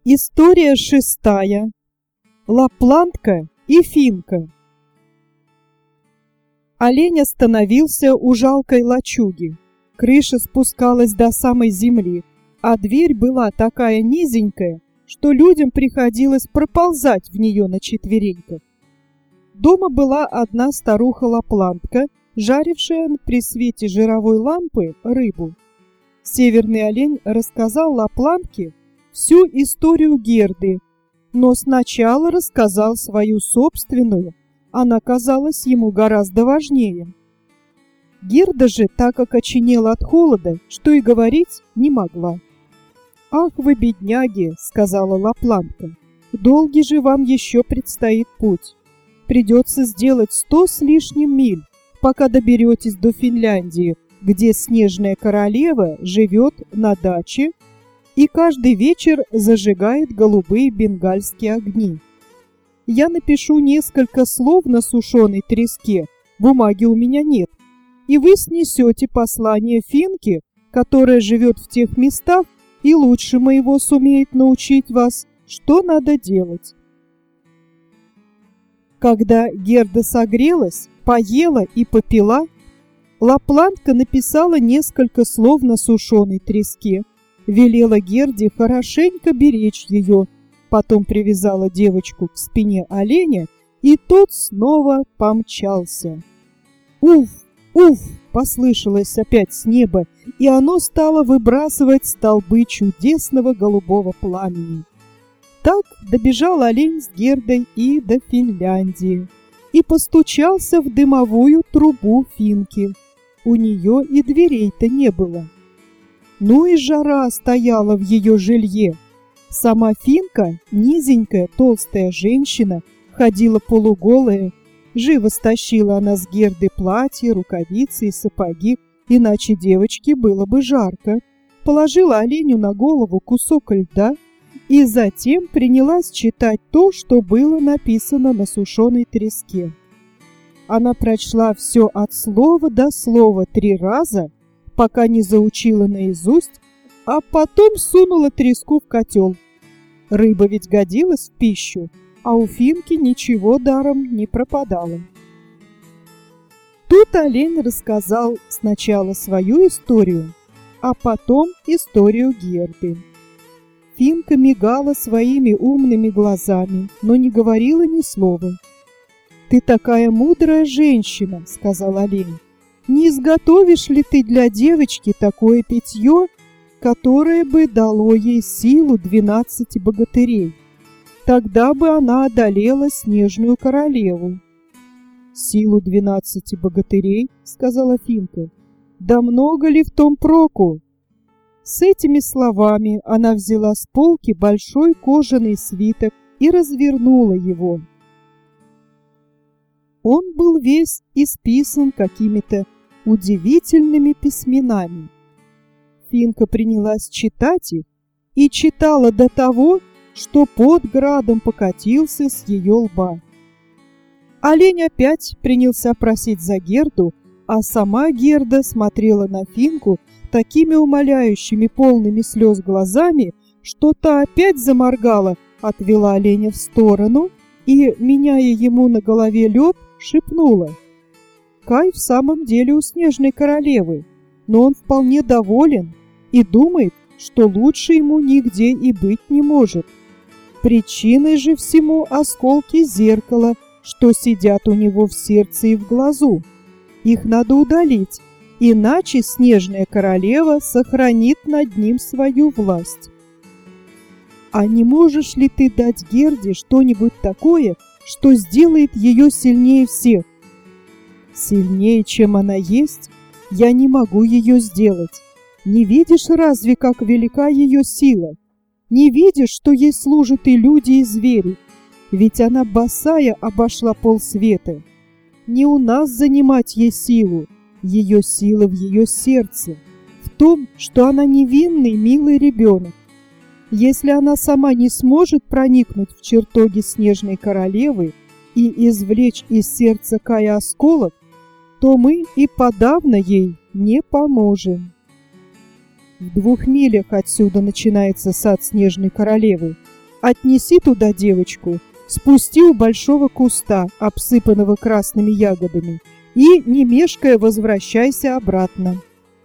История 6. Лапландка и Финка. Олень остановился у жалкой лачуги. Крыша спускалась до самой земли, а дверь была такая низенькая, что людям приходилось проползать в нее на четвереньках. Дома была одна старуха-лапландка, жарившая при свете жировой лампы рыбу. Северный олень рассказал лапландке всю историю Герды, но сначала рассказал свою собственную, она казалась ему гораздо важнее. Герда же так окоченела от холода, что и говорить не могла. «Ах вы, бедняги!» — сказала лапландка. «Долгий же вам еще предстоит путь. Придется сделать 100 с лишним миль, пока доберетесь до Финляндии, где снежная королева живет на даче и каждый вечер зажигает голубые бенгальские огни. Я напишу несколько слов на сушеной треске, бумаги у меня нет, и вы снесете послание Финке, которая живет в тех местах и лучше моего сумеет научить вас, что надо делать». Когда Герда согрелась, поела и попила, лапландка написала несколько слов на сушеной треске, велела Герде хорошенько беречь ее, потом привязала девочку к спине оленя, и тот снова помчался. «Уф! Уф!» — послышалось опять с неба, и оно стало выбрасывать столбы чудесного голубого пламени. Так добежал олень с Гердой и до Финляндии, и постучался в дымовую трубу Финки. У нее и дверей-то не было. Ну и жара стояла в ее жилье. Сама Финка, низенькая толстая женщина, ходила полуголая. Живо стащила она с Герды платье, рукавицы и сапоги, иначе девочке было бы жарко. Положила оленю на голову кусок льда и затем принялась читать то, что было написано на сушеной треске. Она прочла все от слова до слова 3 раза, пока не заучила наизусть, а потом сунула треску в котел. Рыба ведь годилась в пищу, а у Финки ничего даром не пропадало. Тут олень рассказал сначала свою историю, а потом историю Герды. Финка мигала своими умными глазами, но не говорила ни слова. «Ты такая мудрая женщина», — сказал олень. «Не изготовишь ли ты для девочки такое питье, которое бы дало ей силу 12 богатырей? Тогда бы она одолела снежную королеву». «Силу 12 богатырей?» — сказала Финка. «Да много ли в том проку?» С этими словами она взяла с полки большой кожаный свиток и развернула его. Он был весь исписан какими-то удивительными письменами. Финка принялась читать их и читала до того, что пот градом покатился с ее лба. Олень опять принялся просить за Герду, а сама Герда смотрела на Финку такими умоляющими, полными слез глазами, что та опять заморгала, отвела оленя в сторону и, меняя ему на голове лед, шепнула: «Кай в самом деле у снежной королевы, но он вполне доволен и думает, что лучше ему нигде и быть не может. Причиной же всему осколки зеркала, что сидят у него в сердце и в глазу. Их надо удалить, иначе снежная королева сохранит над ним свою власть. А не можешь ли ты дать Герде что-нибудь такое, что сделает ее сильнее всех?» «Сильнее, чем она есть, я не могу ее сделать. Не видишь разве, как велика ее сила? Не видишь, что ей служат и люди, и звери? Ведь она босая обошла полсвета. Не у нас занимать ей силу, ее сила в ее сердце, в том, что она невинный, милый ребенок. Если она сама не сможет проникнуть в чертоги снежной королевы и извлечь из сердца Кая осколок, то мы и подавно ей не поможем». В 2 милях отсюда начинается сад снежной королевы, Отнеси туда девочку, спусти у большого куста, обсыпанного красными ягодами, и, не мешкая, возвращайся обратно».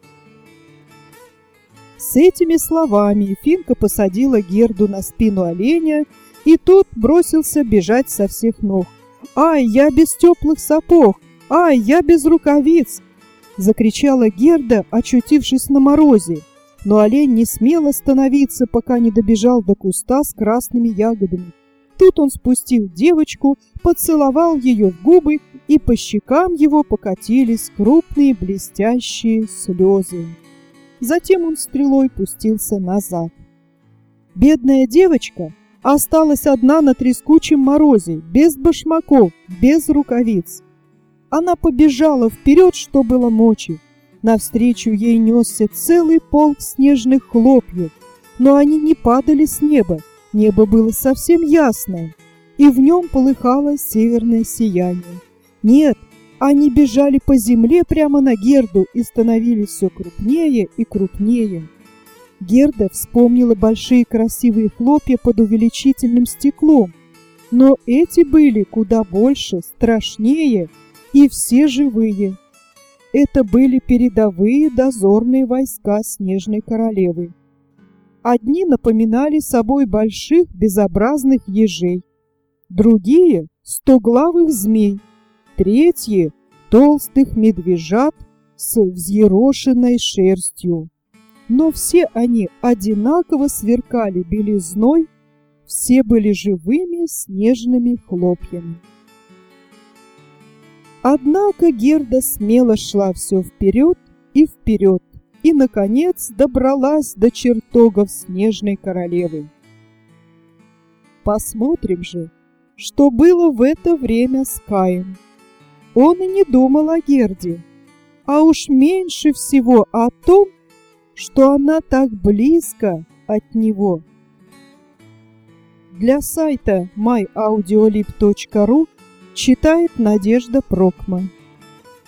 С этими словами Финка посадила Герду на спину оленя, и тот бросился бежать со всех ног. «Ай, я без теплых сапог! Ай, я без рукавиц!» — закричала Герда, очутившись на морозе. Но олень не смел остановиться, пока не добежал до куста с красными ягодами. Тут он спустил девочку, поцеловал ее в губы, и по щекам его покатились крупные блестящие слезы. Затем он стрелой пустился назад. Бедная девочка осталась одна на трескучем морозе, без башмаков, без рукавиц. Она побежала вперед, что было мочи. Навстречу ей несся целый полк снежных хлопьев, но они не падали с неба. Небо было совсем ясное, и в нем полыхало северное сияние. Нет, они бежали по земле прямо на Герду и становились все крупнее и крупнее. Герда вспомнила большие красивые хлопья под увеличительным стеклом, но эти были куда больше, страшнее и все живые. Это были передовые дозорные войска Снежной Королевы. Одни напоминали собой больших безобразных ежей, другие — стоглавых змей, третьи — толстых медвежат с взъерошенной шерстью. Но все они одинаково сверкали белизной, все были живыми снежными хлопьями. Однако Герда смело шла все вперед, и, наконец, добралась до чертогов Снежной Королевы. Посмотрим же, что было в это время с Каем. Он и не думал о Герде, а уж меньше всего о том, что она так близко от него. Для сайта myaudiolib.ru читает Надежда Прокма.